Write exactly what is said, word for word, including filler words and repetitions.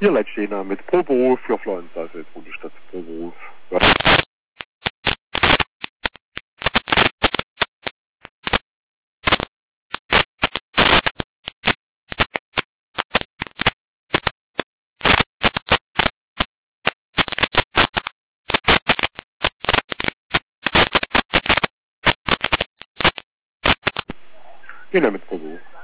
Vier Leute stehen da mit pro Beruf, vier Pflanzen, also jetzt runter statt pro Beruf. Ja. Genau mit pro Beruf.